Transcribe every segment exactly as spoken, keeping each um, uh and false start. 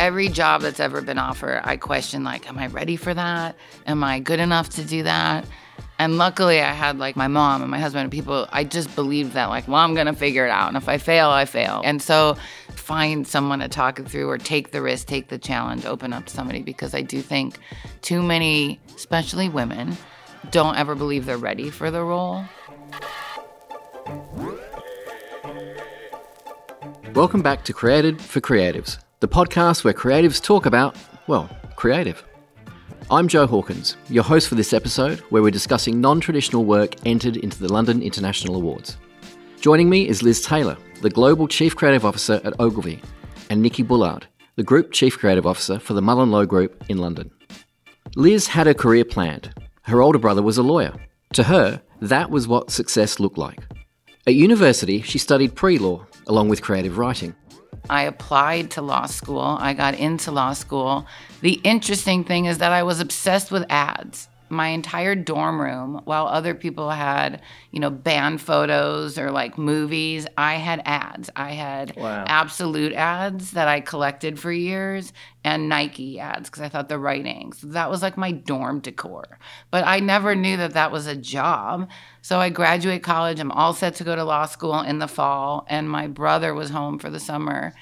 every job that's ever been offered, I question, like, am I ready for that? Am I good enough to do that? And luckily I had like my mom and my husband and people, I just believed that like, well, I'm going to figure it out. And if I fail, I fail. And so find someone to talk it through or take the risk, take the challenge, open up to somebody, because I do think too many, especially women, don't ever believe they're ready for the role. Welcome back to Created for Creatives, the podcast where creatives talk about, well, creative. I'm Joe Hawkins, your host for this episode, where we're discussing non-traditional work entered into the London International Awards. Joining me is Liz Taylor, the Global Chief Creative Officer at Ogilvy, and Nikki Bullard, the Group Chief Creative Officer for the MullenLowe Group in London. Liz had a career planned. Her older brother was a lawyer. To her, that was what success looked like. At university, she studied pre-law, along with creative writing. I applied to law school. I got into law school. The interesting thing is that I was obsessed with ads. My entire dorm room, while other people had, you know, band photos or like movies, I had ads. I had wow. Absolute ads that I collected for years and Nike ads because I thought the writing. So that was like my dorm decor. But I never knew that that was a job. So I graduate college. I'm all set to go to law school in the fall. And my brother was home for the summer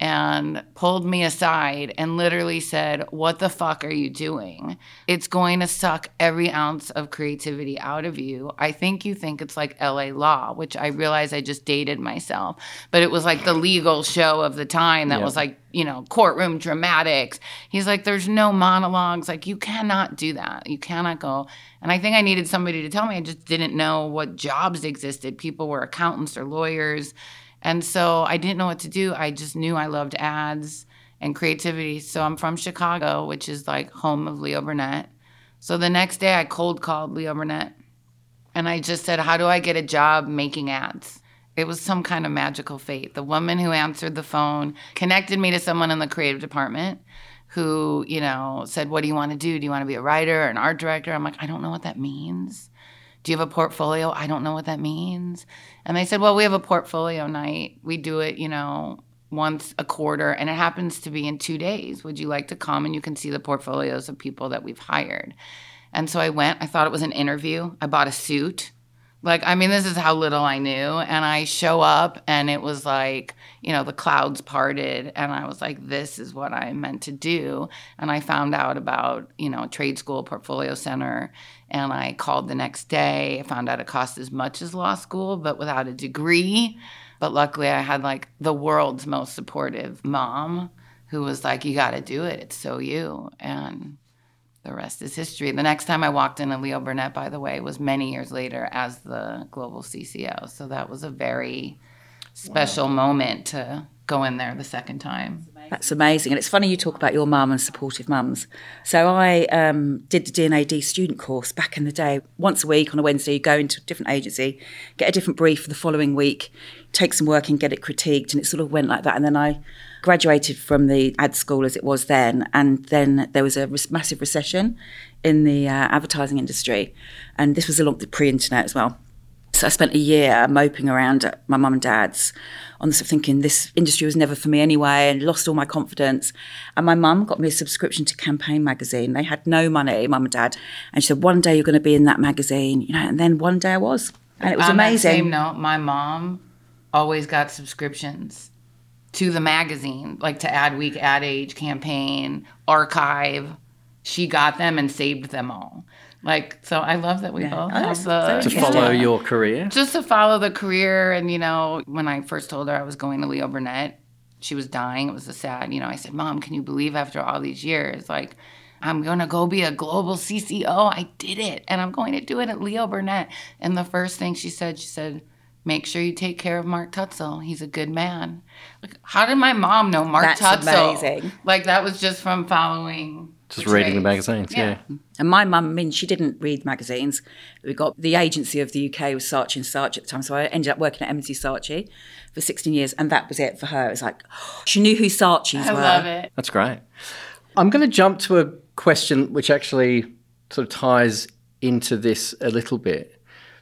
and pulled me aside and literally said, what the fuck are you doing? It's going to suck every ounce of creativity out of you. I think you think it's like L A Law, which I realized I just dated myself. But it was like the legal show of the time that yeah. was like, you know, courtroom dramatics. He's like, there's no monologues. Like, you cannot do that. You cannot go. And I think I needed somebody to tell me. I just didn't know what jobs existed. People were accountants or lawyers. And so I didn't know what to do. I just knew I loved ads and creativity. So I'm from Chicago, which is like home of Leo Burnett. So the next day I cold called Leo Burnett and I just said, how do I get a job making ads? It was some kind of magical fate. The woman who answered the phone connected me to someone in the creative department who, you know, said, what do you want to do? Do you want to be a writer or an art director? I'm like, I don't know what that means. Do you have a portfolio? I don't know what that means. And they said, well, we have a portfolio night. We do it, you know, once a quarter, and it happens to be in two days. Would you like to come and you can see the portfolios of people that we've hired? And so I went. I thought it was an interview. I bought a suit. Like, I mean, this is how little I knew. And I show up and it was like, you know, the clouds parted. And I was like, this is what I meant to do. And I found out about, you know, trade school, portfolio center. And I called the next day. I found out it cost as much as law school, but without a degree. But luckily I had like the world's most supportive mom who was like, you got to do it. It's so you. And the rest is history. The next time I walked in, and Leo Burnett, by the way, was many years later as the global C C O. So that was a very special wow. moment to go in there the second time. That's amazing. And it's funny you talk about your mum and supportive mums. So I um, did the D and A D student course back in the day. Once a week on a Wednesday, you go into a different agency, get a different brief for the following week, take some work and get it critiqued. And it sort of went like that. And then I graduated from the ad school as it was then. And then there was a res- massive recession in the uh, advertising industry. And this was along the pre-internet as well. So I spent a year moping around at my mum and dad's on the sort of thinking this industry was never for me anyway, and lost all my confidence. And my mum got me a subscription to Campaign magazine. They had no money, mum and dad. And she said, one day you're going to be in that magazine, you know, and then one day I was. And it was On amazing. On that same note, my mom always got subscriptions to the magazine, like to Adweek, Ad Age, Campaign, Archive. She got them and saved them all. Like, so I love that we yeah. both have the... To follow yeah. your career? Just to follow the career. And, you know, when I first told her I was going to Leo Burnett, she was dying. It was a sad, you know, I said, Mom, can you believe after all these years, like, I'm going to go be a global C C O. I did it. And I'm going to do it at Leo Burnett. And the first thing she said, she said, make sure you take care of Mark Tutzel. He's a good man. Like, how did my mom know Mark That's Tutzel? Amazing. Like, that was just from following... Just reading the magazines, yeah. yeah. And my mum, I mean, she didn't read magazines. We got the agency of the U K was Saatchi and Saatchi at the time, so I ended up working at M and C Saatchi for sixteen years, and that was it for her. It was like, oh, she knew who Saatchis I were. I love it. That's great. I'm going to jump to a question which actually sort of ties into this a little bit.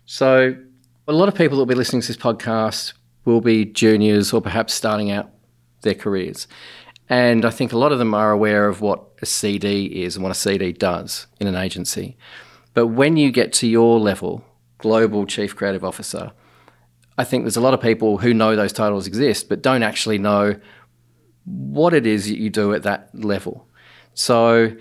So a lot of people that will be listening to this podcast will be juniors or perhaps starting out their careers. And I think a lot of them are aware of what a C D is and what a C D does in an agency. But when you get to your level, Global Chief Creative Officer, I think there's a lot of people who know those titles exist but don't actually know what it is that you do at that level. So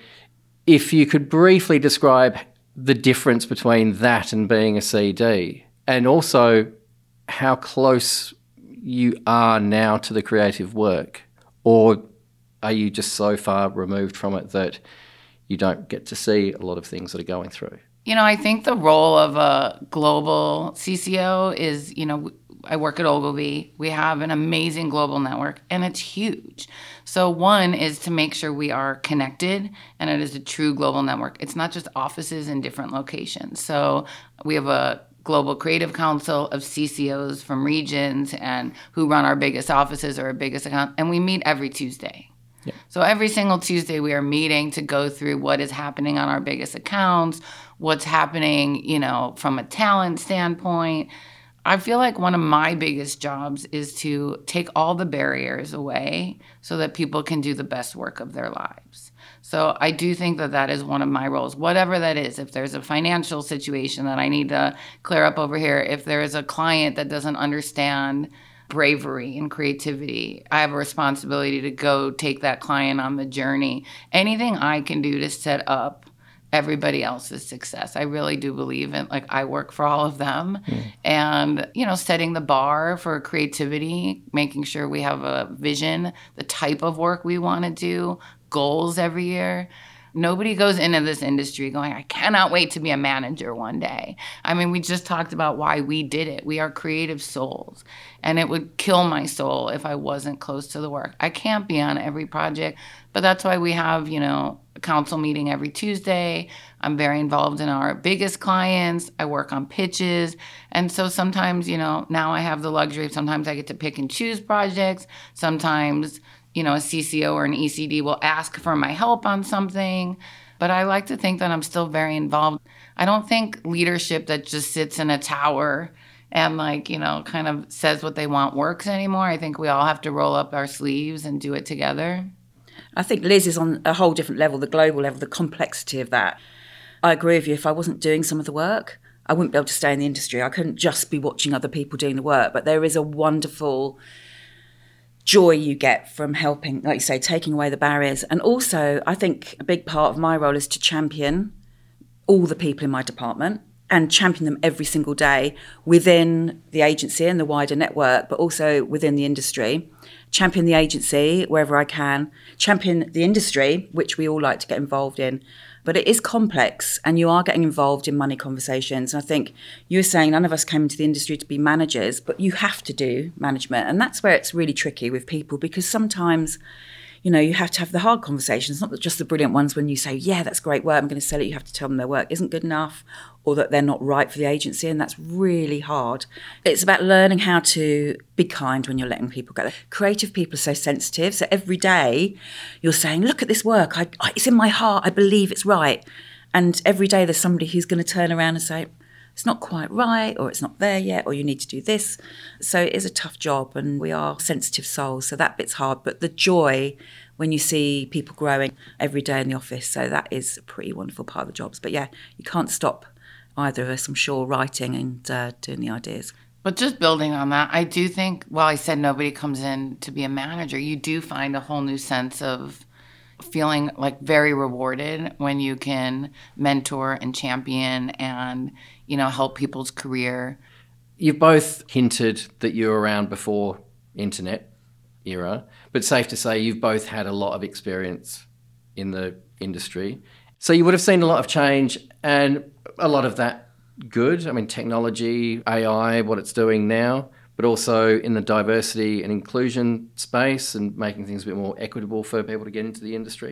if you could briefly describe the difference between that and being a C D, and also how close you are now to the creative work, or are you just so far removed from it that you don't get to see a lot of things that are going through? You know, I think the role of a global C C O is, you know, I work at Ogilvy. We have an amazing global network, and it's huge. So one is to make sure we are connected, and it is a true global network. It's not just offices in different locations. So we have a global creative council of C C Os from regions and who run our biggest offices or our biggest account, and we meet every Tuesday. Yeah. So every single Tuesday we are meeting to go through what is happening on our biggest accounts, what's happening, you know, from a talent standpoint. I feel like one of my biggest jobs is to take all the barriers away so that people can do the best work of their lives. So I do think that that is one of my roles, whatever that is. If there's a financial situation that I need to clear up over here, if there is a client that doesn't understand bravery and creativity, I have a responsibility to go take that client on the journey. Anything I can do to set up everybody else's success. I really do believe in, like, I work for all of them. Mm. And, you know, setting the bar for creativity, making sure we have a vision, the type of work we want to do, goals every year. Nobody goes into this industry going, I cannot wait to be a manager one day. I mean, we just talked about why we did it. We are creative souls, and it would kill my soul if I wasn't close to the work. I can't be on every project, but that's why we have, you know, a council meeting every Tuesday. I'm very involved in our biggest clients. I work on pitches. And so sometimes, you know, now I have the luxury of sometimes I get to pick and choose projects. Sometimes, you know, a C C O or an E C D will ask for my help on something. But I like to think that I'm still very involved. I don't think leadership that just sits in a tower and, like, you know, kind of says what they want works anymore. I think we all have to roll up our sleeves and do it together. I think Liz is on a whole different level, the global level, the complexity of that. I agree with you. If I wasn't doing some of the work, I wouldn't be able to stay in the industry. I couldn't just be watching other people doing the work. But there is a wonderful joy you get from helping, like you say, taking away the barriers. And also, I think a big part of my role is to champion all the people in my department and champion them every single day within the agency and the wider network, but also within the industry. Champion the agency wherever I can, champion the industry, which we all like to get involved in. But it is complex, and you are getting involved in money conversations. And I think you were saying none of us came into the industry to be managers, but you have to do management. And that's where it's really tricky with people, because sometimes, you know, you have to have the hard conversations, not just the brilliant ones when you say, yeah, that's great work, I'm going to sell it. You have to tell them their work isn't good enough, or that they're not right for the agency, and that's really hard. It's about learning how to be kind when you're letting people go. Creative people are so sensitive, so every day you're saying, look at this work, I, I, it's in my heart, I believe it's right. And every day there's somebody who's going to turn around and say, it's not quite right, or it's not there yet, or you need to do this. So it is a tough job, and we are sensitive souls, so that bit's hard. But the joy when you see people growing every day in the office, so that is a pretty wonderful part of the jobs. But yeah, you can't stop either of us, I'm sure, writing and uh, doing the ideas. But just building on that, I do think, while I said nobody comes in to be a manager, you do find a whole new sense of feeling like very rewarded when you can mentor and champion and, you know, help people's career. You've both hinted that you were around before internet era, but safe to say you've both had a lot of experience in the industry. So you would have seen a lot of change, and a lot of that good. I mean, technology, A I, what it's doing now, but also in the diversity and inclusion space and making things a bit more equitable for people to get into the industry.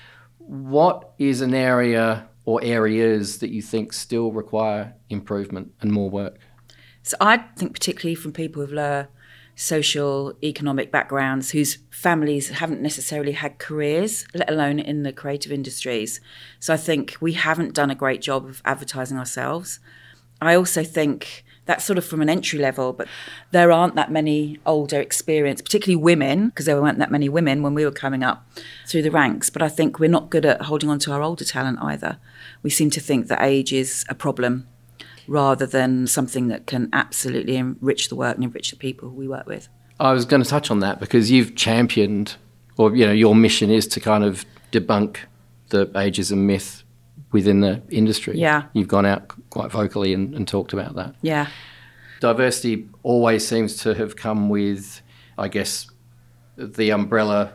What is an area or areas that you think still require improvement and more work? So I think particularly from people with lower social, economic backgrounds whose families haven't necessarily had careers, let alone in the creative industries. So I think we haven't done a great job of advertising ourselves. I also think That's sort of from an entry level, but there aren't that many older experienced, particularly women, because there weren't that many women when we were coming up through the ranks. But I think we're not good at holding on to our older talent either. We seem to think that age is a problem rather than something that can absolutely enrich the work and enrich the people we work with. I was going to touch on that because you've championed, or you know, your mission is to kind of debunk the ageism myth within the industry. Yeah. You've gone out quite vocally and, and talked about that. Yeah. Diversity always seems to have come with, I guess, the umbrella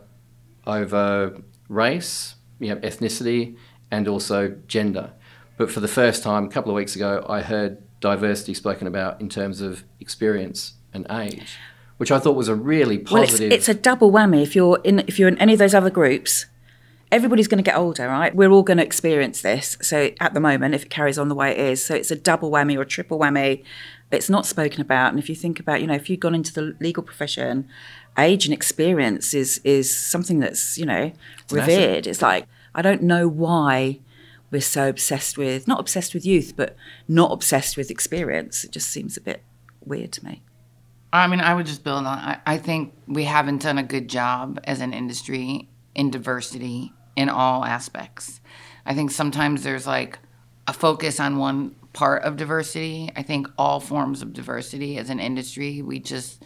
over race, you know, ethnicity, and also gender. But for the first time, a couple of weeks ago, I heard diversity spoken about in terms of experience and age, which I thought was a really positive... Well, it's, it's a double whammy. If you're in, if you're in any of those other groups, everybody's going to get older, right? We're all going to experience this. So at the moment, if it carries on the way it is, so it's a double whammy or a triple whammy. It's not spoken about. And if you think about, you know, if you've gone into the legal profession, age and experience is is something that's, you know, It's revered. massive. It's like, I don't know why we're so obsessed with, not obsessed with youth, but not obsessed with experience. It just seems a bit weird to me. I mean, I would just build on, I, I think we haven't done a good job as an industry in diversity in all aspects. I think sometimes there's like a focus on one part of diversity. I think all forms of diversity as an industry, we just,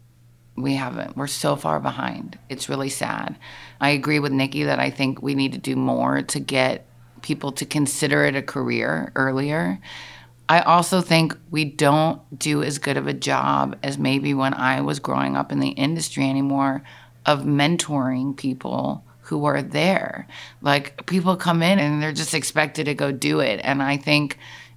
we haven't. We're so far behind. It's really sad. I agree with Nikki that I think we need to do more to get people to consider it a career earlier. I also think we don't do as good of a job as maybe when I was growing up in the industry anymore of mentoring people who are there. Like, people come in and they're just expected to go do it. And I think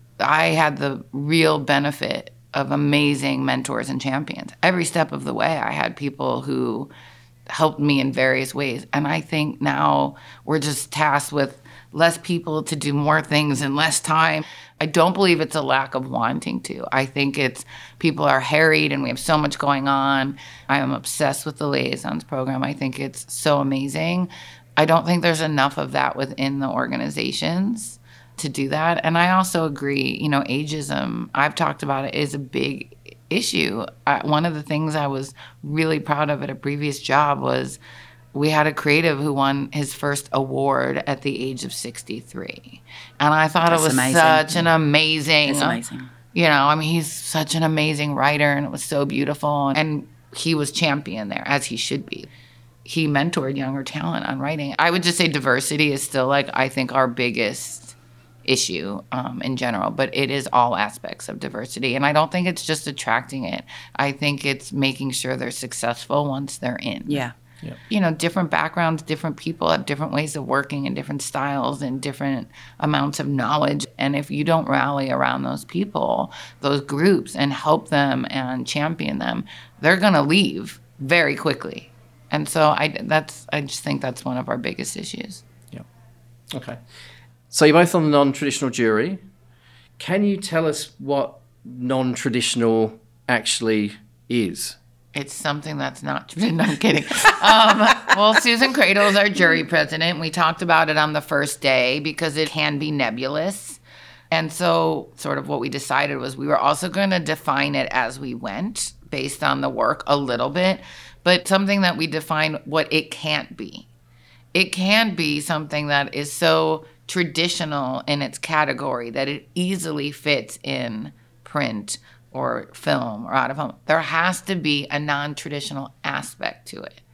I had the real benefit of amazing mentors and champions. Every step of the way, I had people who helped me in various ways. And I think now we're just tasked with less people to do more things in less time. I don't believe it's a lack of wanting to. I think it's people are harried and we have so much going on. I am obsessed with the Liaisons program. I think it's so amazing. I don't think there's enough of that within the organizations to do that. And I also agree, you know, ageism, I've talked about it, is a big issue. I, one of the things I was really proud of at a previous job was we had a creative who won his first award at the age of sixty-three. And I thought That's it was amazing. such an amazing, It's amazing. you know, I mean, he's such an amazing writer and it was so beautiful. And he was champion there, as he should be. He mentored younger talent on writing. I would just say diversity is still, like, I think our biggest issue um, in general, but it is all aspects of diversity. And I don't think it's just attracting it. I think it's making sure they're successful once they're in. Yeah. Yep. You know, different backgrounds, different people have different ways of working and different styles and different amounts of knowledge. And if you don't rally around those people, those groups, and help them and champion them, they're going to leave very quickly. And so I, that's, I just think that's one of our biggest issues. Yeah. Okay. So you're both on the non-traditional jury. Can you tell us what non-traditional actually is? It's something that's not traditional. No, I'm kidding. Um, well, Susan Cradle is our jury president. We talked about it on the first day because it can be nebulous. And so sort of what we decided was we were also going to define it as we went based on the work a little bit, but something that we define what it can't be. It can be something that is so traditional in its category that it easily fits in print or film or out of home. There has to be a non-traditional aspect to it.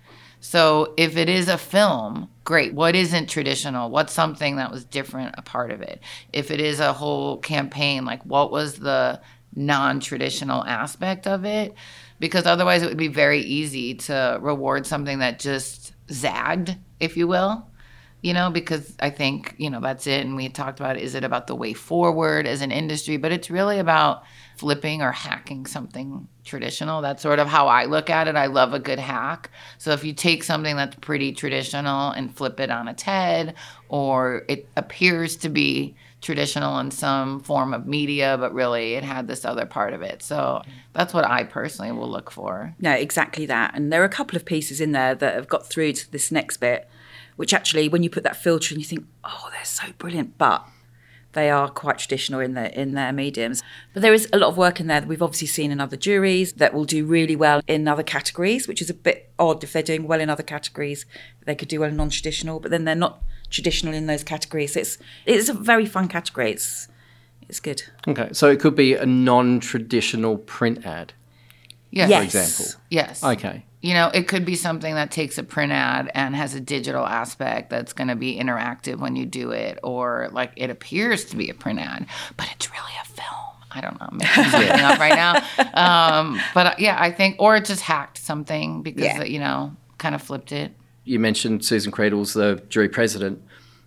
So if it is a film, great. What isn't traditional? What's something that was different, a part of it? If it is a whole campaign, like what was the non-traditional aspect of it? Because otherwise it would be very easy to reward something that just zagged, if you will. You know, because I think, you know, that's it. And we had talked about, is it about the way forward as an industry? But it's really about flipping or hacking something traditional. That's sort of how I look at it. I love a good hack. So if you take something that's pretty traditional and flip it on its head, or it appears to be traditional in some form of media, but really it had this other part of it. So that's what I personally will look for. No, exactly that. And there are a couple of pieces in there that have got through to this next bit, which actually, when you put that filter in, you think, oh, they're so brilliant. But they are quite traditional in their in their mediums. But there is a lot of work in there that we've obviously seen in other juries that will do really well in other categories, which is a bit odd. If they're doing well in other categories, they could do well in non-traditional, but then they're not traditional in those categories. It's it's a very fun category. It's it's good. Okay, so it could be a non-traditional print ad, Yes. for example. Yes. Okay. You know, it could be something that takes a print ad and has a digital aspect that's going to be interactive when you do it, or like it appears to be a print ad, but it's really a film. I don't know. I'm making something up right now. Um, but uh, yeah, I think, or it just hacked something because, Yeah. uh, you know, kind of flipped it. You mentioned Susan Credle's the jury president.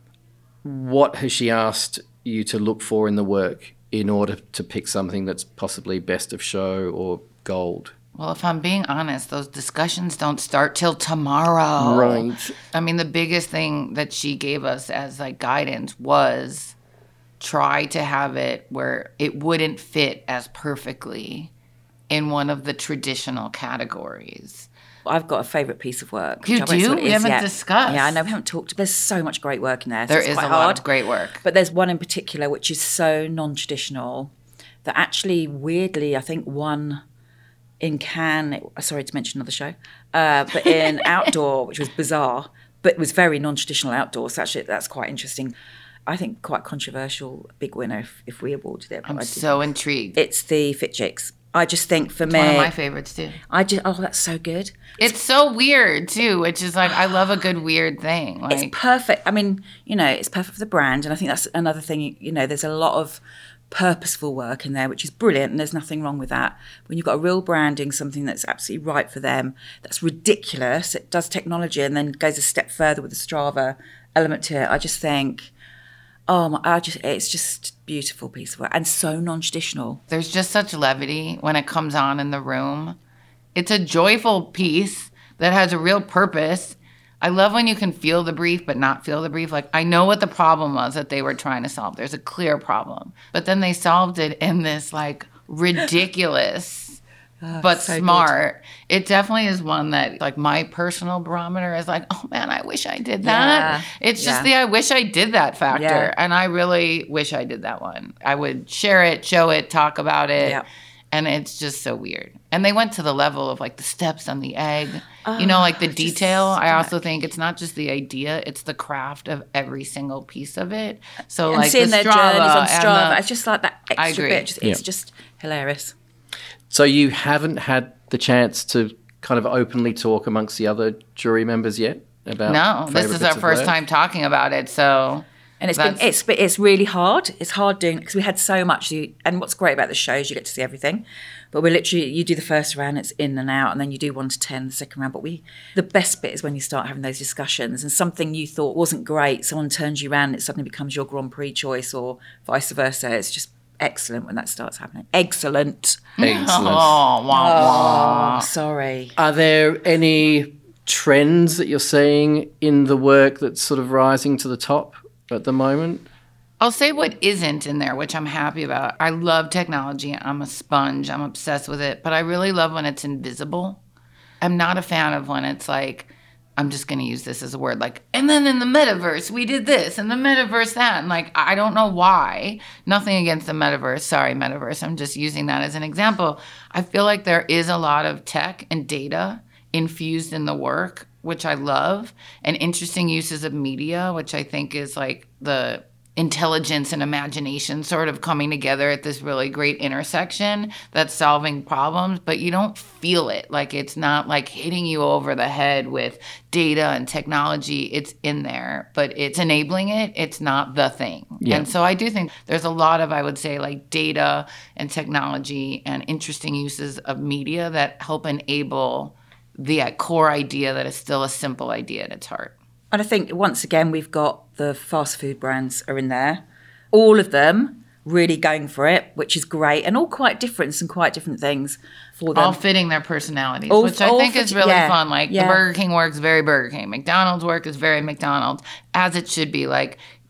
What has she asked you to look for in the work in order to pick something that's possibly best of show or gold? Well, if I'm being honest, those discussions don't start till tomorrow. Right. I mean, the biggest thing that she gave us as like guidance was try to have it where it wouldn't fit as perfectly in one of the traditional categories. I've got a favourite piece of work. You which I won't say do? what it We is haven't yet. discussed. Yeah, I know, we haven't talked. There's so much great work in there. So There it's is a quite lot hard. of great work. But there's one in particular which is so non-traditional that actually, weirdly, I think won in Cannes, sorry to mention another show, uh, but in Outdoor, which was bizarre, but was very non-traditional outdoor. So actually, that's quite interesting. I think quite controversial, big winner if, if we awarded it. I'm I so intrigued. It's the Fit Chicks. I just think for me, One of my favorites too. I just, oh, that's so good. It's so weird too, which is like I love a good weird thing. Like It's perfect. I mean, you know, it's perfect for the brand. And I think that's another thing, you know, there's a lot of purposeful work in there, which is brilliant. And there's nothing wrong with that. When you've got a real branding, something that's absolutely right for them, that's ridiculous. It does technology and then goes a step further with the Strava element to it. I just think, oh, my, I just, it's just beautiful piece of work and so non-traditional. there's just such levity when it comes on in the room. It's a joyful piece that has a real purpose. I love when you can feel the brief but not feel the brief. Like, I know what the problem was that they were trying to solve. There's a clear problem. But then they solved it in this, like, ridiculous but so smart. It definitely is one that, like, my personal barometer is like, oh, man, I wish I did that. Yeah. It's just Yeah. the I wish I did that factor. Yeah. And I really wish I did that one. I would share it, show it, talk about it. Yeah. And it's just so weird. And they went to the level of like the steps on the egg, Oh, you know, like the just detail. I also stuck. think it's not just the idea, it's the craft of every single piece of it. So And like seeing the their Strava journeys on and Strava, the- it's just like that I extra agree. bit. Just, it's Yeah. just hilarious. So you haven't had the chance to kind of openly talk amongst the other jury members yet about no, this favourite is our bits of first work? time talking about it. So And it's been, That's- it's but it's really hard. It's hard doing because we had so much. You, and what's great about the show is you get to see everything. But we're literally you do the first round, it's in and out, and then you do one to ten the second round. But we the best bit is when you start having those discussions and something you thought wasn't great, someone turns you around, and it suddenly becomes your Grand Prix choice, or vice versa. It's just excellent when that starts happening. Excellent. Excellent. oh, wah, wah. Oh, sorry. Are there any trends that you're seeing in the work that's sort of rising to the top at the moment? I'll say what isn't in there, which I'm happy about. I love technology. I'm a sponge. I'm obsessed with it. But I really love when it's invisible. I'm not a fan of when it's like, I'm just going to use this as a word, like, and then in the metaverse, we did this, and the metaverse that. And like, I don't know why. Nothing against the metaverse. Sorry, metaverse. I'm just using that as an example. I feel like there is a lot of tech and data infused in the work, which I love, and interesting uses of media, which I think is like the intelligence and imagination sort of coming together at this really great intersection that's solving problems, but you don't feel it. Like it's not like hitting you over the head with data and technology. It's in there, but it's enabling it. It's not the thing. Yeah. And so I do think there's a lot of, I would say, like data and technology and interesting uses of media that help enable the uh, core idea that is still a simple idea at its heart. And I think once again we've got the fast food brands are in there, all of them really going for it, which is great, and all quite different and quite different things for them. All fitting their personalities, All- which I all think fit- is really yeah, fun. Like yeah. the Burger King work is very Burger King. McDonald's work is very McDonald's, as it should be. Like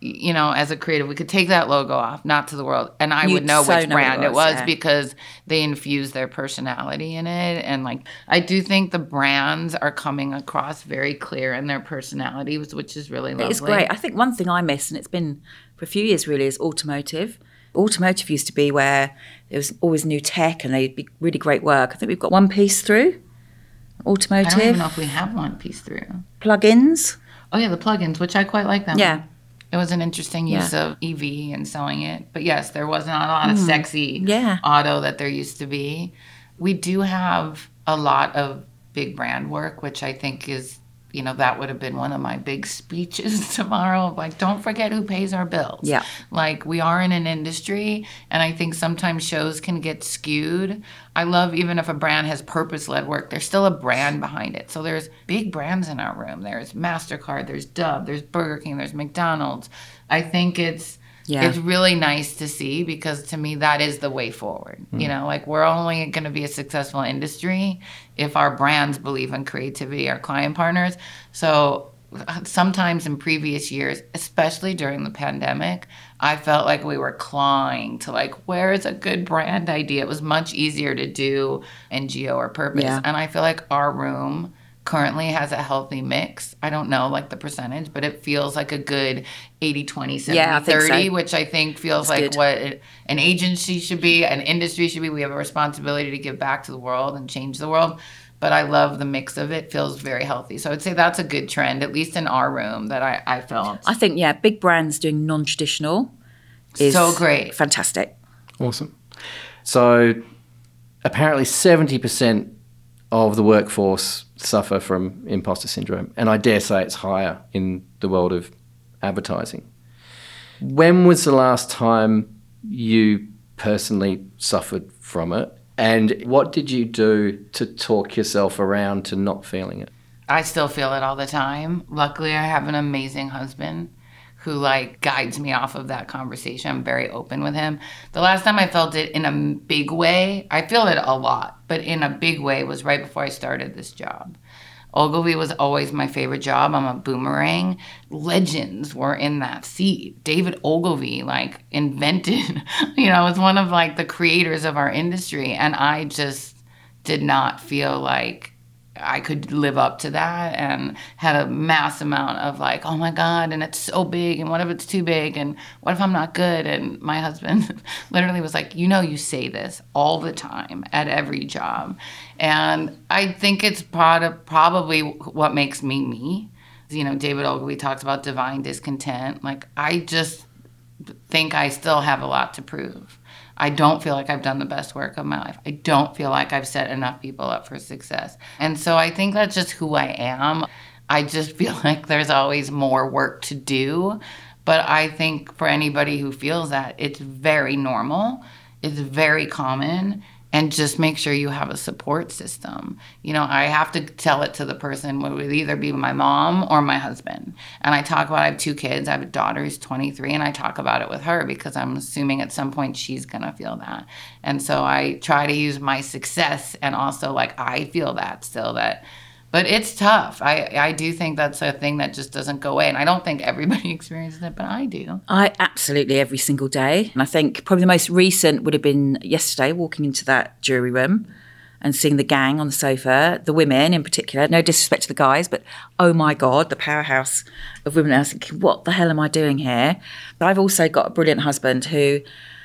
you know, as a creative, we could take that logo off, not to the world, and I You'd would know so which know what brand it it was, was yeah. because they infuse their personality in it. And like, I do think the brands are coming across very clear in their personalities, which is really lovely. It's great. I think one thing I miss, and it's been for a few years really, is automotive. Automotive used to be where there was always new tech and they'd be really great work. I think we've got one piece through automotive. I don't even know if we have one piece through. Plugins. Oh yeah, the plugins, which I quite like them. Yeah. It was an interesting use Yeah. of E V and selling it. But yes, there wasn't a lot of sexy Yeah. auto that there used to be. We do have a lot of big brand work, which I think is, you know, that would have been one of my big speeches tomorrow. Like, don't forget who pays our bills. Yeah. Like, we are in an industry, and I think sometimes shows can get skewed. I love even if a brand has purpose-led work, there's still a brand behind it. So there's big brands in our room. There's MasterCard, there's Dove, there's Burger King, there's McDonald's. I think it's Yeah. it's really nice to see because to me that is the way forward. You know, like we're only going to be a successful industry if our brands believe in creativity, our client partners. So sometimes in previous years, especially during the pandemic, I felt like we were clawing to like, where is a good brand idea? It was much easier to do N G O or purpose. Yeah. And I feel like our room currently has a healthy mix. I don't know like the percentage, but it feels like a good eighty twenty, Yeah, I seventy think so. thirty, which I think feels That's like good. what it, an agency should be, an industry should be. We have a responsibility to give back to the world and change the world. But I love the mix of it. Feels very healthy. So I'd say that's a good trend, at least in our room, that I, I felt. I think, yeah, big brands doing non-traditional is So great. fantastic. Awesome. So apparently seventy percent of the workforce suffer from imposter syndrome, and I dare say it's higher in the world of advertising. When was the last time you personally suffered from it, and what did you do to talk yourself around to not feeling it? I still feel it all the time. Luckily, I have an amazing husband who like guides me off of that conversation. I'm very open with him. The last time I felt it in a big way, I feel it a lot, but in a big way was right before I started this job. Ogilvy was always my favorite job. I'm a boomerang. Legends were in that seat. David Ogilvy like invented, you know, was one of like the creators of our industry. And I just did not feel like I could live up to that and had a mass amount of like, oh my God, and it's so big, and what if it's too big, and what if I'm not good? And my husband literally was like, you know, you say this all the time at every job. And I think it's part of probably what makes me me. You know, David Ogilvy talks about divine discontent. Like, I just think I still have a lot to prove. I don't feel like I've done the best work of my life. I don't feel like I've set enough people up for success. And so I think that's just who I am. I just feel like there's always more work to do. But I think for anybody who feels that, it's very normal. It's very common. And just make sure you have a support system. You know, I have to tell it to the person, it would either be my mom or my husband. And I talk about, I have two kids. I have a daughter who's twenty-three, and I talk about it with her because I'm assuming at some point she's going to feel that. And so I try to use my success and also like I feel that still that. But it's tough. I, I do think that's a thing that just doesn't go away. And I don't think everybody experiences it, but I do. I absolutely every single day. And I think probably the most recent would have been yesterday, walking into that jury room and seeing the gang on the sofa, the women in particular, no disrespect to the guys, but oh my God, the powerhouse of women. I was thinking, what the hell am I doing here? But I've also got a brilliant husband who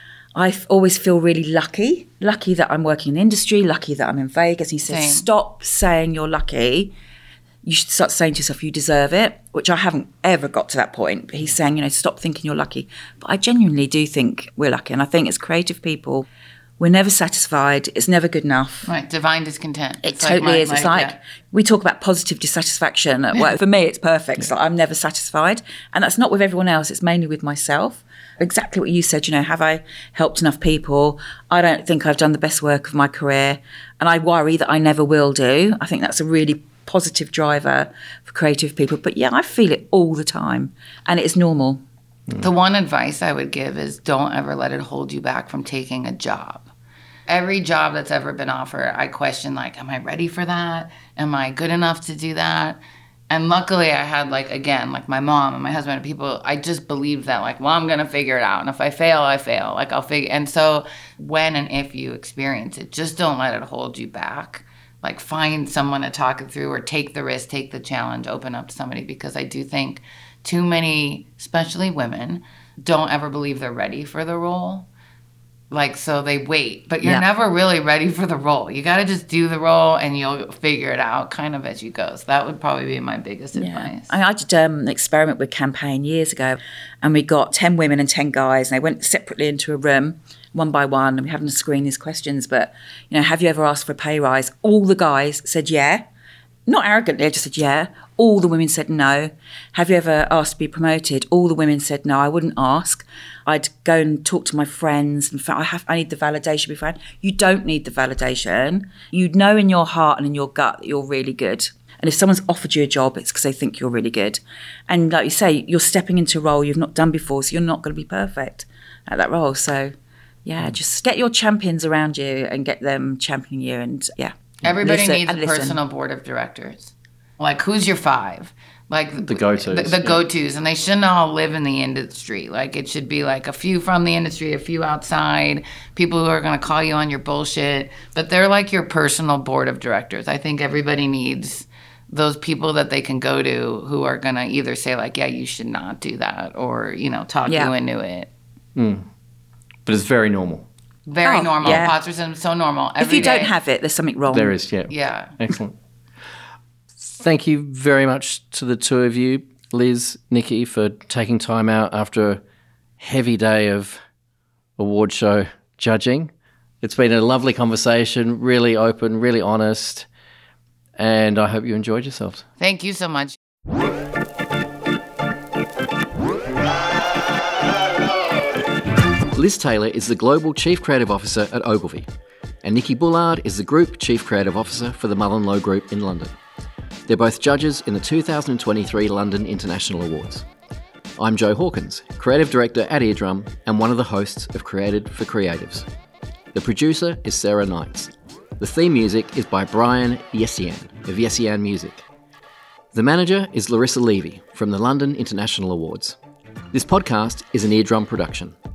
I always feel really lucky, lucky that I'm working in the industry, lucky that I'm in Vegas. He says, Same. stop saying you're lucky. You should start saying to yourself, you deserve it, which I haven't ever got to that point. But he's saying, you know, stop thinking you're lucky. But I genuinely do think we're lucky. And I think as creative people, we're never satisfied. It's never good enough. Right, divine discontent. It It's like totally my- is. It's my- like yeah. we talk about positive dissatisfaction. Well, for me, it's perfect. It's like I'm never satisfied. And that's not with everyone else. It's mainly with myself. Exactly what you said, you know, have I helped enough people? I don't think I've done the best work of my career. And I worry that I never will do. I think that's a really positive driver for creative people. But yeah, I feel it all the time. And it's normal. The one advice I would give is don't ever let it hold you back from taking a job. Every job that's ever been offered, I question, like, am I ready for that? Am I good enough to do that? And luckily I had like, again, like my mom and my husband and people, I just believed that like, well, I'm going to figure it out. And if I fail, I fail. Like I'll figure. And so when and if you experience it, just don't let it hold you back. Like find someone to talk it through or take the risk, take the challenge, open up to somebody. Because I do think too many, especially women, don't ever believe they're ready for the role. Like, so they wait, but you're yeah. never really ready for the role. You got to just do the role and you'll figure it out kind of as you go. So that would probably be my biggest yeah. advice. I, I did um, an experiment with Campaign years ago, and we got ten women and ten guys, and they went separately into a room, one by one, and we having to screen these questions. But, you know, have you ever asked for a pay rise? All the guys said yeah. Not arrogantly, I just said yeah. All the women said no. Have you ever asked to be promoted? All the women said no, I wouldn't ask. I'd go and talk to my friends and I have I need the validation before. You don't need the validation. You know in your heart and in your gut that you're really good. And if someone's offered you a job, it's because they think you're really good. And like you say, you're stepping into a role you've not done before, so you're not going to be perfect at that role. So, yeah, just get your champions around you and get them championing you and, yeah. Everybody listen, needs a listen. personal board of directors. Like, who's your five? Like the go-tos. The, the yeah. go-tos. And they shouldn't all live in the industry. Like, it should be like a few from the industry, a few outside, people who are going to call you on your bullshit. But they're like your personal board of directors. I think everybody needs those people that they can go to who are going to either say, like, yeah, you should not do that, or, you know, talk yeah. you into it. Mm. But it's very normal. Very oh, normal. Yeah. Imposter syndrome is so normal. Every if you day. don't have it, there's something wrong. There is, yeah. Yeah. Excellent. Thank you very much to the two of you, Liz, Nikki, for taking time out after a heavy day of award show judging. It's been a lovely conversation, really open, really honest, and I hope you enjoyed yourselves. Thank you so much. Liz Taylor is the Global Chief Creative Officer at Ogilvy, and Nikki Bullard is the Group Chief Creative Officer for the Mullenlow Group in London. They're both judges in the two thousand twenty-three London International Awards. I'm Joe Hawkins, Creative Director at Eardrum and one of the hosts of Created for Creatives. The producer is Sarah Knights. The theme music is by Brian Yessian of Yessian Music. The manager is Larissa Levy from the London International Awards. This podcast is an Eardrum production.